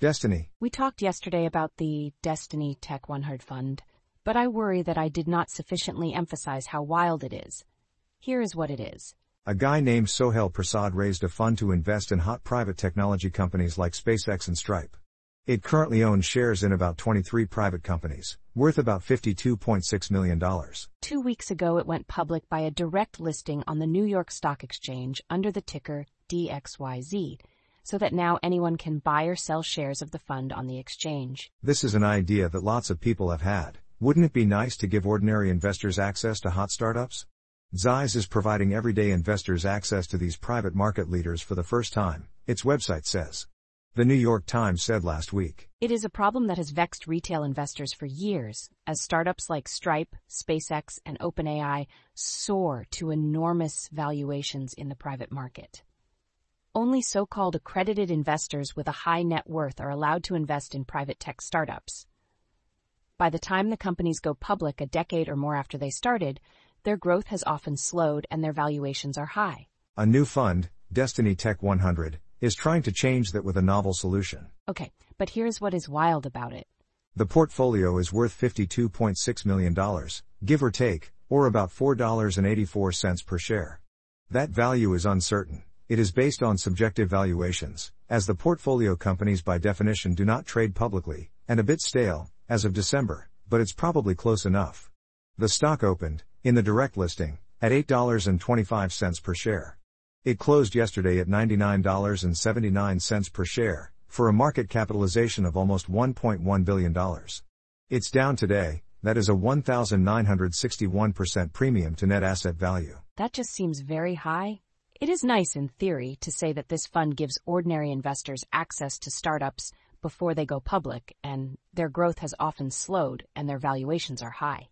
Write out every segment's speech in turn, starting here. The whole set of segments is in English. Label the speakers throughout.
Speaker 1: Destiny.
Speaker 2: We talked yesterday about the Destiny Tech 100 Fund, but I worry that I did not sufficiently emphasize how wild it is. Here is what it is.
Speaker 1: A guy named Sohail Prasad raised a fund to invest in hot private technology companies like SpaceX and Stripe. It currently owns shares in about 23 private companies, worth about $52.6 million.
Speaker 2: 2 weeks ago it went public by a direct listing on the New York Stock Exchange under the ticker DXYZ, so that now anyone can buy or sell shares of the fund on the exchange.
Speaker 1: This is an idea that lots of people have had. Wouldn't it be nice to give ordinary investors access to hot startups? Zeiss is providing everyday investors access to these private market leaders for the first time, its website says. The New York Times said last week.
Speaker 2: It is a problem that has vexed retail investors for years, as startups like Stripe, SpaceX, and OpenAI soar to enormous valuations in the private market. Only so-called accredited investors with a high net worth are allowed to invest in private tech startups. By the time the companies go public a decade or more after they started, their growth has often slowed and their valuations are high.
Speaker 1: A new fund, Destiny Tech 100, is trying to change that with a novel solution.
Speaker 2: Okay, but here's what is wild about it.
Speaker 1: The portfolio is worth $52.6 million, give or take, or about $4.84 per share. That value is uncertain. It is based on subjective valuations, as the portfolio companies by definition do not trade publicly, and a bit stale, as of December, but it's probably close enough. The stock opened, in the direct listing, at $8.25 per share. It closed yesterday at $99.79 per share, for a market capitalization of almost $1.1 billion. It's down today, that is a 1,961% premium to net asset value.
Speaker 2: That just seems very high. It is nice in theory to say that this fund gives ordinary investors access to startups before they go public, and their growth has often slowed and their valuations are high.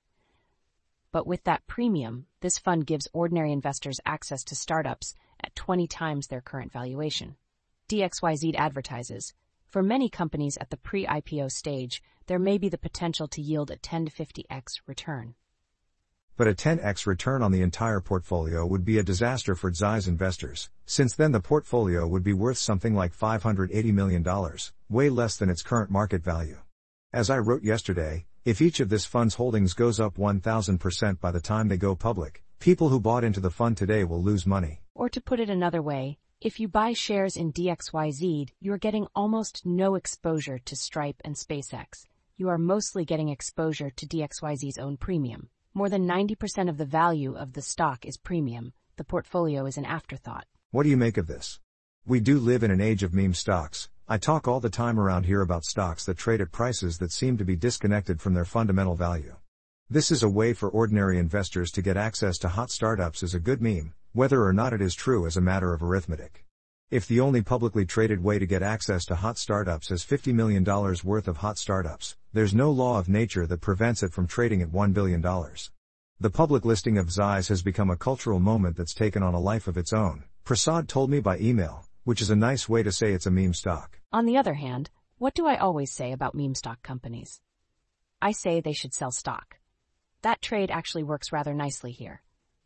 Speaker 2: But with that premium, this fund gives ordinary investors access to startups at 20 times their current valuation. DXYZ advertises, for many companies at the pre-IPO stage, there may be the potential to yield a 10 to 50x return.
Speaker 1: But a 10x return on the entire portfolio would be a disaster for Zeiss investors, since then the portfolio would be worth something like $580 million, way less than its current market value. As I wrote yesterday, if each of this fund's holdings goes up 1,000% by the time they go public, people who bought into the fund today will lose money.
Speaker 2: Or to put it another way, if you buy shares in DXYZ, you are getting almost no exposure to Stripe and SpaceX. You are mostly getting exposure to DXYZ's own premium. More than 90% of the value of the stock is premium. The portfolio is an afterthought.
Speaker 1: What do you make of this? We do live in an age of meme stocks. I talk all the time around here about stocks that trade at prices that seem to be disconnected from their fundamental value. This is a way for ordinary investors to get access to hot startups as a good meme, whether or not it is true as a matter of arithmetic. If the only publicly traded way to get access to hot startups is $50 million worth of hot startups, there's no law of nature that prevents it from trading at $1 billion. The public listing of Zeiss has become a cultural moment that's taken on a life of its own, Prasad told me by email, which is a nice way to say it's a meme stock.
Speaker 2: On the other hand, what do I always say about meme stock companies? I say they should sell stock. That trade actually works rather nicely here.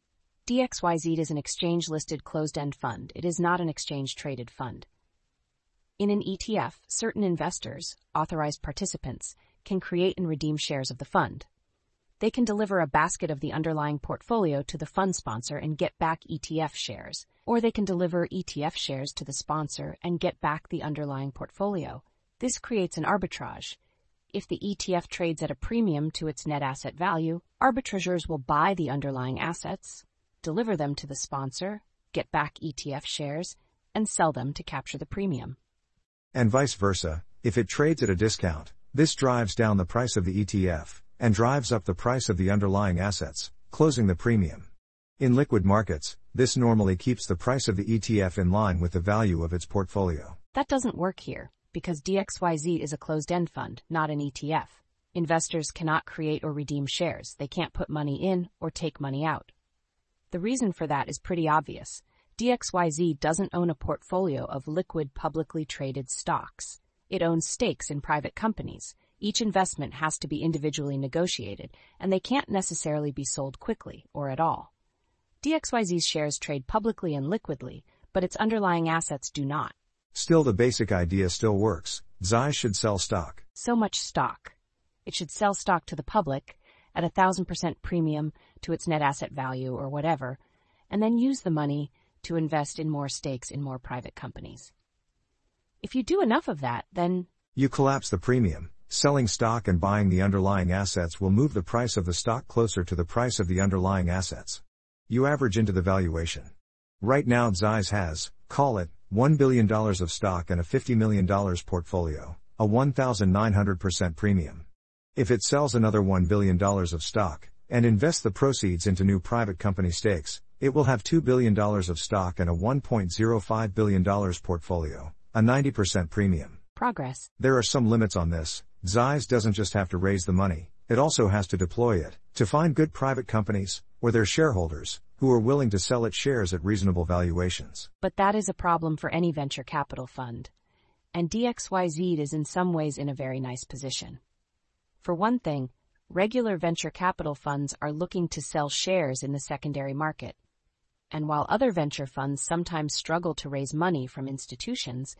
Speaker 2: DXYZ is an exchange-listed closed-end fund. It is not an exchange-traded fund. In an ETF, certain investors, authorized participants, can create and redeem shares of the fund. They can deliver a basket of the underlying portfolio to the fund sponsor and get back ETF shares, or they can deliver ETF shares to the sponsor and get back the underlying portfolio. This creates an arbitrage. If the ETF trades at a premium to its net asset value, arbitrageurs will buy the underlying assets, deliver them to the sponsor, get back ETF shares, and sell them to capture the premium.
Speaker 1: And vice versa, if it trades at a discount, this drives down the price of the ETF, and drives up the price of the underlying assets, closing the premium. In liquid markets, this normally keeps the price of the ETF in line with the value of its portfolio.
Speaker 2: That doesn't work here, because DXYZ is a closed-end fund, not an ETF. Investors cannot create or redeem shares. They can't put money in or take money out. The reason for that is pretty obvious. DXYZ doesn't own a portfolio of liquid publicly traded stocks. It owns stakes in private companies. Each investment has to be individually negotiated, and they can't necessarily be sold quickly or at all. DXYZ's shares trade publicly and liquidly, but its underlying assets do not.
Speaker 1: Still, the basic idea still works. Zeiss should sell stock.
Speaker 2: So much stock. It should sell stock to the public at 1,000% premium to its net asset value or whatever, and then use the money to invest in more stakes in more private companies. If you do enough of that, then
Speaker 1: you collapse the premium. Selling stock and buying the underlying assets will move the price of the stock closer to the price of the underlying assets. You average into the valuation. Right now Zeiss has, call it, $1 billion of stock and a $50 million portfolio, a 1,900% premium. If it sells another $1 billion of stock, and invests the proceeds into new private company stakes, it will have $2 billion of stock and a $1.05 billion portfolio, a 90% premium.
Speaker 2: Progress.
Speaker 1: There are some limits on this. Zeiss doesn't just have to raise the money, it also has to deploy it, to find good private companies, or their shareholders, who are willing to sell its shares at reasonable valuations.
Speaker 2: But that is a problem for any venture capital fund. And DXYZ is in some ways in a very nice position. For one thing, regular venture capital funds are looking to sell shares in the secondary market. And while other venture funds sometimes struggle to raise money from institutions,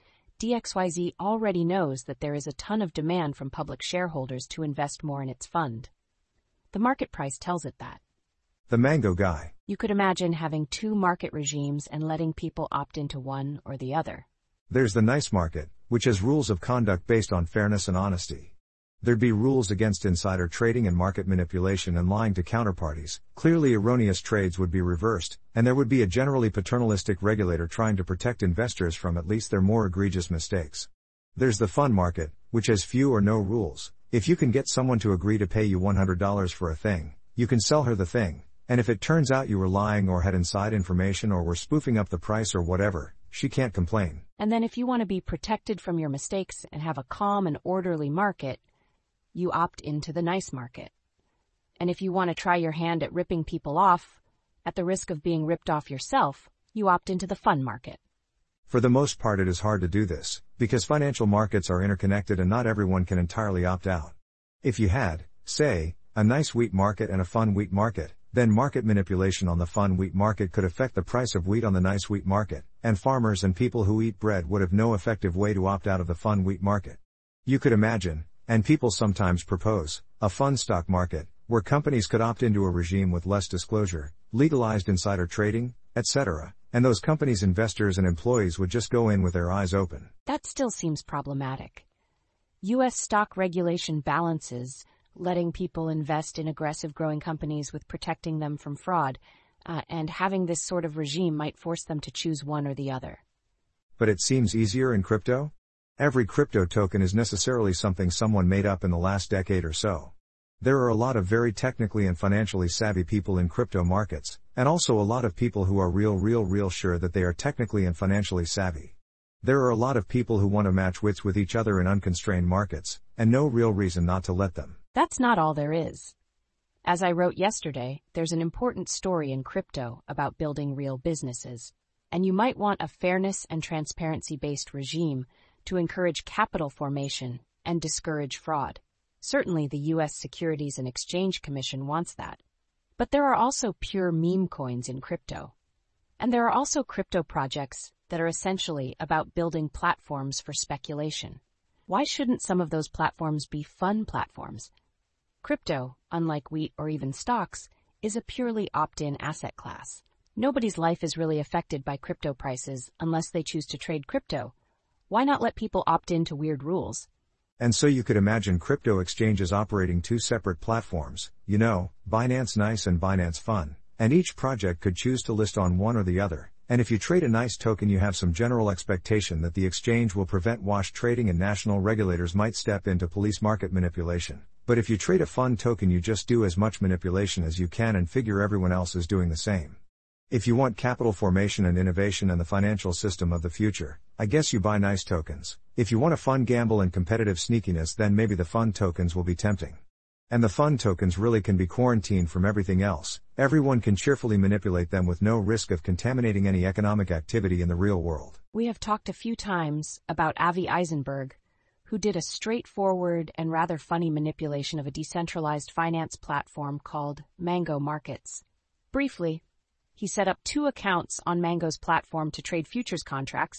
Speaker 2: DXYZ already knows that there is a ton of demand from public shareholders to invest more in its fund. The market price tells it that.
Speaker 1: The Mango guy.
Speaker 2: You could imagine having two market regimes and letting people opt into one or the other.
Speaker 1: There's the nice market, which has rules of conduct based on fairness and honesty. There'd be rules against insider trading and market manipulation and lying to counterparties. Clearly erroneous trades would be reversed, and there would be a generally paternalistic regulator trying to protect investors from at least their more egregious mistakes. There's the fund market, which has few or no rules. If you can get someone to agree to pay you $100 for a thing, you can sell her the thing, and if it turns out you were lying or had inside information or were spoofing up the price or whatever, she can't complain.
Speaker 2: And then if you want to be protected from your mistakes and have a calm and orderly market, you opt into the nice market. And if you want to try your hand at ripping people off, at the risk of being ripped off yourself, you opt into the fun market.
Speaker 1: For the most part it is hard to do this, because financial markets are interconnected and not everyone can entirely opt out. If you had, say, a nice wheat market and a fun wheat market, then market manipulation on the fun wheat market could affect the price of wheat on the nice wheat market, and farmers and people who eat bread would have no effective way to opt out of the fun wheat market. You could imagine, and people sometimes propose, a fun stock market, where companies could opt into a regime with less disclosure, legalized insider trading, etc., and those companies' investors and employees would just go in with their eyes open.
Speaker 2: That still seems problematic. U.S. stock regulation balances letting people invest in aggressive growing companies with protecting them from fraud, and having this sort of regime might force them to choose one or the other.
Speaker 1: But it seems easier in crypto? Every crypto token is necessarily something someone made up in the last decade or so. There are a lot of very technically and financially savvy people in crypto markets, and also a lot of people who are real sure that they are technically and financially savvy. There are a lot of people who want to match wits with each other in unconstrained markets, and no real reason not to let them.
Speaker 2: That's not all there is. As I wrote yesterday, there's an important story in crypto about building real businesses, and you might want a fairness and transparency-based regime to encourage capital formation and discourage fraud. Certainly the U.S. Securities and Exchange Commission wants that. But there are also pure meme coins in crypto. And there are also crypto projects that are essentially about building platforms for speculation. Why shouldn't some of those platforms be fun platforms? Crypto, unlike wheat or even stocks, is a purely opt-in asset class. Nobody's life is really affected by crypto prices unless they choose to trade crypto. Why not let people opt into weird rules?
Speaker 1: And so you could imagine crypto exchanges operating two separate platforms, Binance Nice and Binance Fun, and each project could choose to list on one or the other. And if you trade a nice token, you have some general expectation that the exchange will prevent wash trading and national regulators might step in to police market manipulation. But if you trade a fun token, you just do as much manipulation as you can and figure everyone else is doing the same. If you want capital formation and innovation and the financial system of the future, I guess you buy nice tokens. If you want a fun gamble and competitive sneakiness, then maybe the fun tokens will be tempting. And the fun tokens really can be quarantined from everything else. Everyone can cheerfully manipulate them with no risk of contaminating any economic activity in the real world.
Speaker 2: We have talked a few times about Avi Eisenberg, who did a straightforward and rather funny manipulation of a decentralized finance platform called Mango Markets. Briefly, he set up 2 accounts on Mango's platform to trade futures contracts.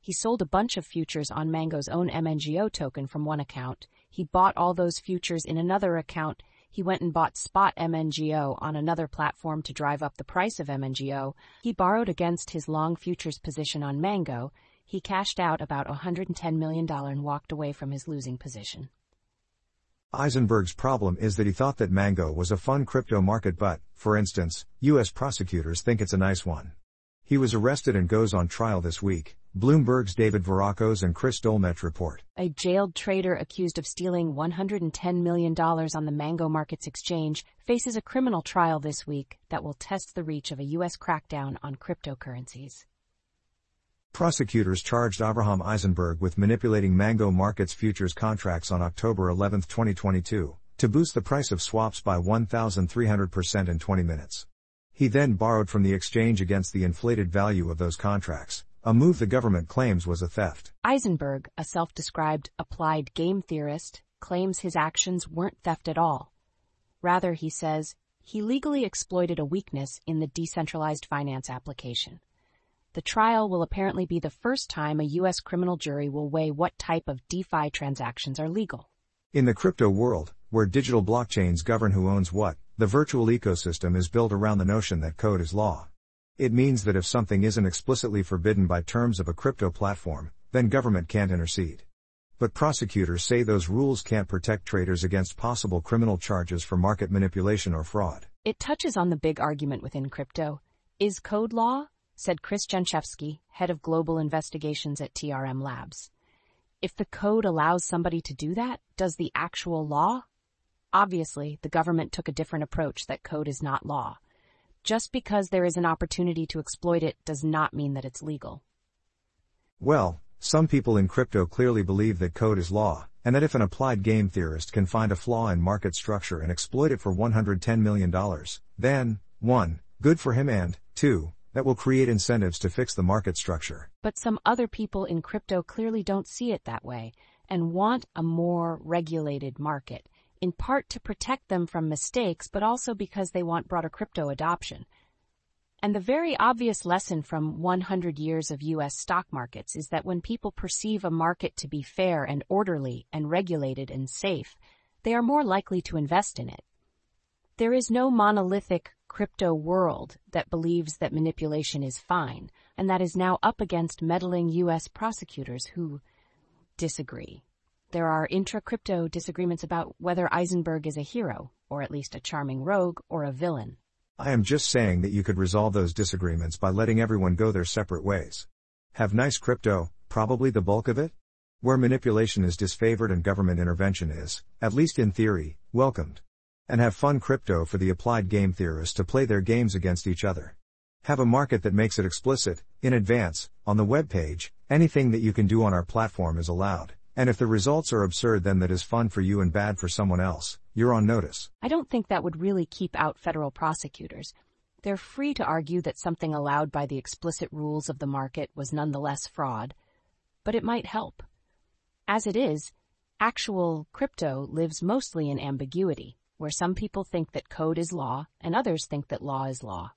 Speaker 2: He sold a bunch of futures on Mango's own MNGO token from one account. He bought all those futures in another account. He went and bought spot MNGO on another platform to drive up the price of MNGO. He borrowed against his long futures position on Mango. He cashed out about $110 million and walked away from his losing position.
Speaker 1: Eisenberg's problem is that he thought that Mango was a fun crypto market, but, for instance, U.S. prosecutors think it's a nice one. He was arrested and goes on trial this week, Bloomberg's David Varakos and Chris Dolmetsch report.
Speaker 2: A jailed trader accused of stealing $110 million on the Mango Markets exchange faces a criminal trial this week that will test the reach of a U.S. crackdown on cryptocurrencies.
Speaker 1: Prosecutors charged Avraham Eisenberg with manipulating Mango Markets futures contracts on October 11, 2022, to boost the price of swaps by 1,300% in 20 minutes. He then borrowed from the exchange against the inflated value of those contracts, a move the government claims was a theft.
Speaker 2: Eisenberg, a self-described applied game theorist, claims his actions weren't theft at all. Rather, he says, he legally exploited a weakness in the decentralized finance application. The trial will apparently be the first time a U.S. criminal jury will weigh what type of DeFi transactions are legal.
Speaker 1: In the crypto world, where digital blockchains govern who owns what, the virtual ecosystem is built around the notion that code is law. It means that if something isn't explicitly forbidden by terms of a crypto platform, then government can't intercede. But prosecutors say those rules can't protect traders against possible criminal charges for market manipulation or fraud.
Speaker 2: It touches on the big argument within crypto. Is code law? Said Chris Janchevsky, head of global investigations at TRM Labs. If the code allows somebody to do that, does the actual law? Obviously, the government took a different approach that code is not law. Just because there is an opportunity to exploit it does not mean that it's legal.
Speaker 1: Well, some people in crypto clearly believe that code is law, and that if an applied game theorist can find a flaw in market structure and exploit it for $110 million, then, 1, good for him, and 2, that will create incentives to fix the market structure.
Speaker 2: But some other people in crypto clearly don't see it that way and want a more regulated market, in part to protect them from mistakes, but also because they want broader crypto adoption. And the very obvious lesson from 100 years of U.S. stock markets is that when people perceive a market to be fair and orderly and regulated and safe, they are more likely to invest in it. There is no monolithic crypto world that believes that manipulation is fine, and that is now up against meddling U.S. prosecutors who disagree. There are intra-crypto disagreements about whether Eisenberg is a hero, or at least a charming rogue, or a villain.
Speaker 1: I am just saying that you could resolve those disagreements by letting everyone go their separate ways. Have nice crypto, probably the bulk of it, where manipulation is disfavored and government intervention is, at least in theory, welcomed. And have fun crypto for the applied game theorists to play their games against each other. Have a market that makes it explicit, in advance, on the web page, anything that you can do on our platform is allowed, and if the results are absurd, then that is fun for you and bad for someone else, you're on notice.
Speaker 2: I don't think that would really keep out federal prosecutors. They're free to argue that something allowed by the explicit rules of the market was nonetheless fraud, but it might help. As it is, actual crypto lives mostly in ambiguity, where some people think that code is law and others think that law is law.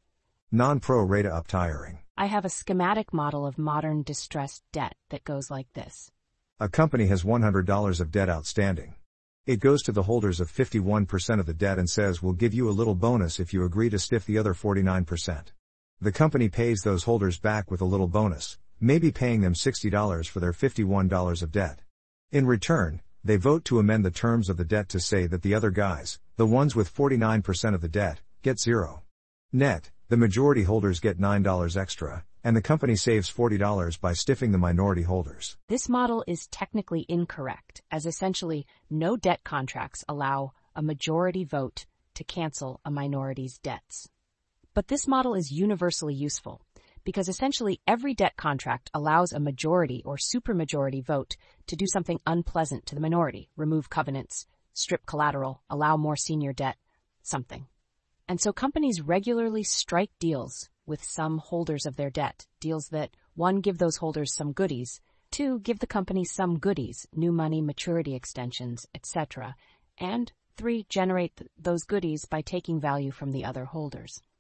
Speaker 1: Non-pro rata uptiring.
Speaker 2: I have a schematic model of modern distressed debt that goes like this.
Speaker 1: A company has $100 of debt outstanding. It goes to the holders of 51% of the debt and says, we'll give you a little bonus if you agree to stiff the other 49%. The company pays those holders back with a little bonus, maybe paying them $60 for their $51 of debt. In return, they vote to amend the terms of the debt to say that the other guys, the ones with 49% of the debt, get $0. Net, the majority holders get $9 extra, and the company saves $40 by stiffing the minority holders.
Speaker 2: This model is technically incorrect, as essentially no debt contracts allow a majority vote to cancel a minority's debts. But this model is universally useful, because essentially every debt contract allows a majority or supermajority vote to do something unpleasant to the minority, remove covenants, strip collateral, allow more senior debt, something. And so companies regularly strike deals with some holders of their debt, deals that, 1, give those holders some goodies, 2, give the company some goodies, new money, maturity extensions, etc., and 3, generate those goodies by taking value from the other holders.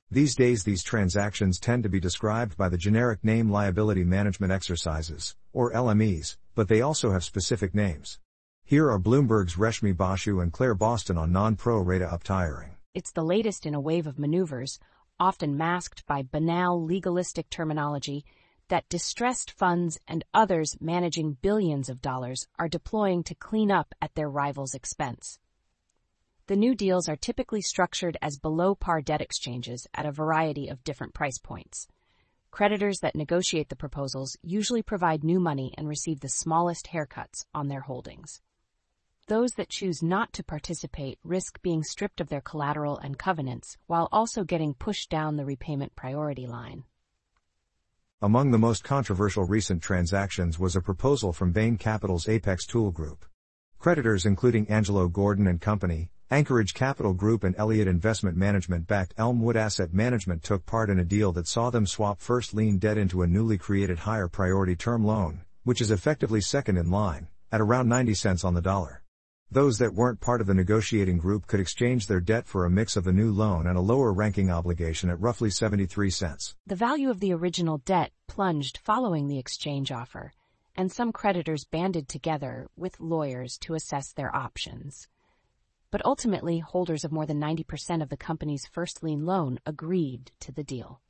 Speaker 1: These days these transactions tend to be described by the generic name liability management exercises, or LMEs, but they also have specific names. Here are Bloomberg's Reshmi Basu and Claire Boston on non-pro rata up-tiering.
Speaker 2: It's the latest in a wave of maneuvers, often masked by banal legalistic terminology, that distressed funds and others managing billions of dollars are deploying to clean up at their rivals' expense. The new deals are typically structured as below-par debt exchanges at a variety of different price points. Creditors that negotiate the proposals usually provide new money and receive the smallest haircuts on their holdings. Those that choose not to participate risk being stripped of their collateral and covenants while also getting pushed down the repayment priority line.
Speaker 1: Among the most controversial recent transactions was a proposal from Bain Capital's Apex Tool Group. Creditors including Angelo Gordon and Company, Anchorage Capital Group and Elliott Investment Management-backed Elmwood Asset Management took part in a deal that saw them swap first lien debt into a newly created higher priority term loan, which is effectively second in line, at around 90 cents on the dollar. Those that weren't part of the negotiating group could exchange their debt for a mix of the new loan and a lower ranking obligation at roughly 73 cents.
Speaker 2: The value of the original debt plunged following the exchange offer, and some creditors banded together with lawyers to assess their options. But ultimately, holders of more than 90% of the company's first lien loan agreed to the deal.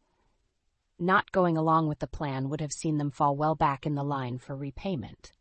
Speaker 2: Not going along with the plan would have seen them fall well back in the line for repayment.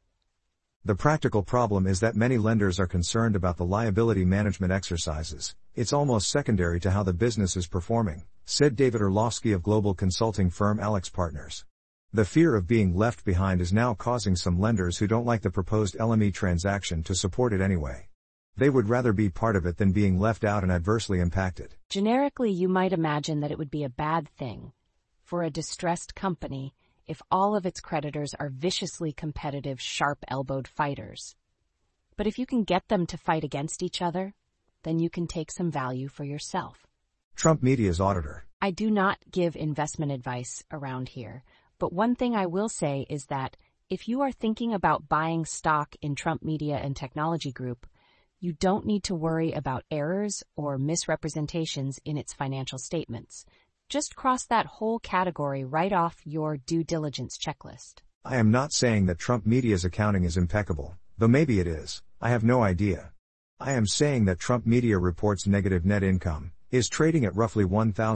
Speaker 1: The practical problem is that many lenders are concerned about the liability management exercises. It's almost secondary to how the business is performing, said David Orlovsky of global consulting firm AlixPartners. The fear of being left behind is now causing some lenders who don't like the proposed LME transaction to support it anyway. They would rather be part of it than being left out and adversely impacted.
Speaker 2: Generically, you might imagine that it would be a bad thing for a distressed company if all of its creditors are viciously competitive, sharp-elbowed fighters. But if you can get them to fight against each other, then you can take some value for yourself.
Speaker 1: Trump Media's auditor.
Speaker 2: I do not give investment advice around here, but one thing I will say is that if you are thinking about buying stock in Trump Media and Technology Group, you don't need to worry about errors or misrepresentations in its financial statements. Just cross that whole category right off your due diligence checklist.
Speaker 1: I am not saying that Trump Media's accounting is impeccable, though maybe it is. I have no idea. I am saying that Trump Media reports negative net income, is trading at roughly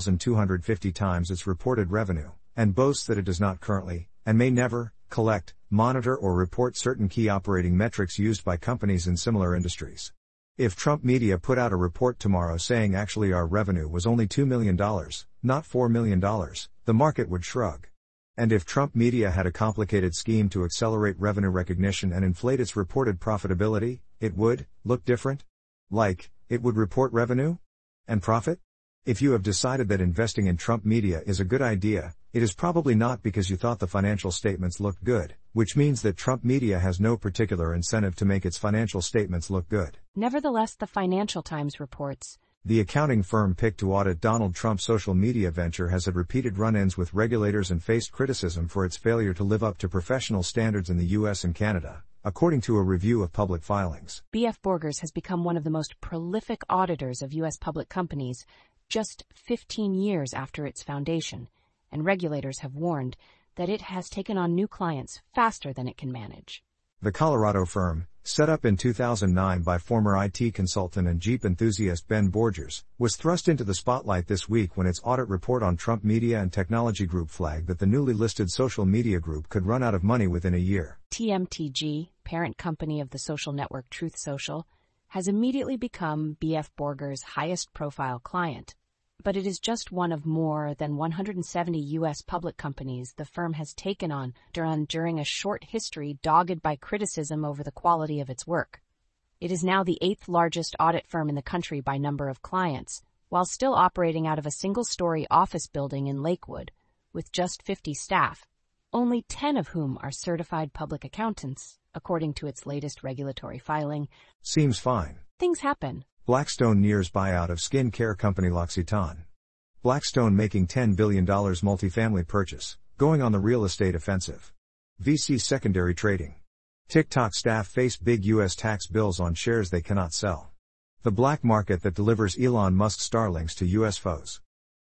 Speaker 1: 1,250 times its reported revenue, and boasts that it does not currently, and may never, collect, monitor or report certain key operating metrics used by companies in similar industries. If Trump Media put out a report tomorrow saying actually our revenue was only $2 million, not $4 million, the market would shrug. And if Trump Media had a complicated scheme to accelerate revenue recognition and inflate its reported profitability, it would look different? Like, it would report revenue and profit? If you have decided that investing in Trump Media is a good idea, it is probably not because you thought the financial statements looked good, which means that Trump Media has no particular incentive to make its financial statements look good.
Speaker 2: Nevertheless, the Financial Times reports,
Speaker 1: the accounting firm picked to audit Donald Trump's social media venture has had repeated run-ins with regulators and faced criticism for its failure to live up to professional standards in the U.S. and Canada, according to a review of public filings.
Speaker 2: B.F. Borgers has become one of the most prolific auditors of U.S. public companies just 15 years after its foundation, and regulators have warned that it has taken on new clients faster than it can manage.
Speaker 1: The Colorado firm, set up in 2009 by former IT consultant and Jeep enthusiast Ben Borgers, was thrust into the spotlight this week when its audit report on Trump Media and Technology Group flagged that the newly listed social media group could run out of money within a year.
Speaker 2: TMTG, parent company of the social network Truth Social, has immediately become B.F. Borgers' highest-profile client. But it is just one of more than 170 U.S. public companies the firm has taken on during a short history dogged by criticism over the quality of its work. It is now the 8th largest audit firm in the country by number of clients, while still operating out of a single-story office building in Lakewood, with just 50 staff, only 10 of whom are certified public accountants, according to its latest regulatory filing.
Speaker 1: Seems fine.
Speaker 2: Things happen.
Speaker 1: Blackstone nears buyout of skin care company L'Occitane. Blackstone making $10 billion multifamily purchase, going on the real estate offensive. VC secondary trading. TikTok staff face big U.S. tax bills on shares they cannot sell. The black market that delivers Elon Musk's Starlinks to U.S. foes.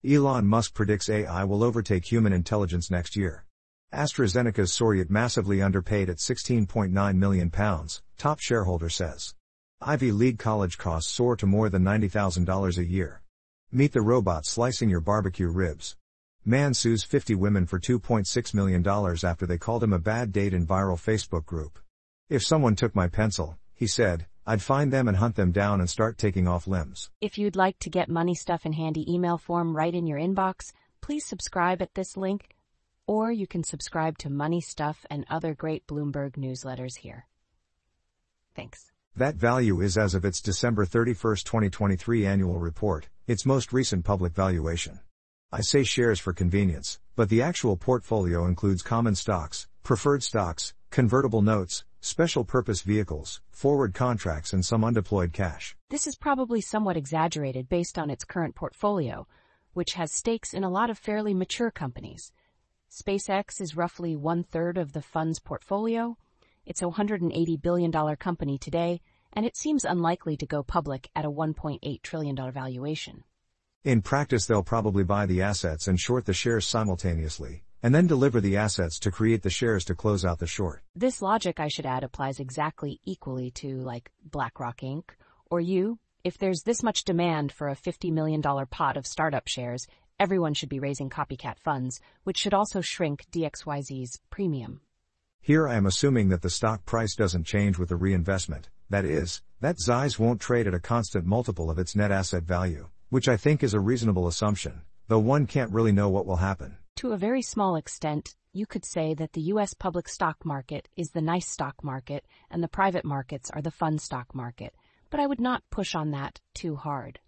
Speaker 1: Elon Musk predicts AI will overtake human intelligence next year. AstraZeneca's Soryat massively underpaid at £16.9 million, top shareholder says. Ivy League college costs soar to more than $90,000 a year. Meet the robot slicing your barbecue ribs. Man sues 50 women for $2.6 million after they called him a bad date in viral Facebook group. If someone took my pencil, he said, I'd find them and hunt them down and start taking off limbs.
Speaker 2: If you'd like to get money stuff in handy email form right in your inbox, please subscribe at this link, or you can subscribe to Money Stuff and other great Bloomberg newsletters here. Thanks.
Speaker 1: That value is as of its December 31, 2023 annual report, its most recent public valuation. I say shares for convenience, but the actual portfolio includes common stocks, preferred stocks, convertible notes, special purpose vehicles, forward contracts and some undeployed cash.
Speaker 2: This is probably somewhat exaggerated based on its current portfolio, which has stakes in a lot of fairly mature companies. SpaceX is roughly 1/3 of the fund's portfolio. It's a $180 billion company today, and it seems unlikely to go public at a $1.8 trillion valuation.
Speaker 1: In practice, they'll probably buy the assets and short the shares simultaneously, and then deliver the assets to create the shares to close out the short.
Speaker 2: This logic, I should add, applies exactly equally to, like, BlackRock Inc. or you. If there's this much demand for a $50 million pot of startup shares, everyone should be raising copycat funds, which should also shrink DXYZ's premium.
Speaker 1: Here I am assuming that the stock price doesn't change with the reinvestment, that is, that Zeiss won't trade at a constant multiple of its net asset value, which I think is a reasonable assumption, though one can't really know what will happen.
Speaker 2: To a very small extent, you could say that the U.S. public stock market is the nice stock market and the private markets are the fun stock market, but I would not push on that too hard.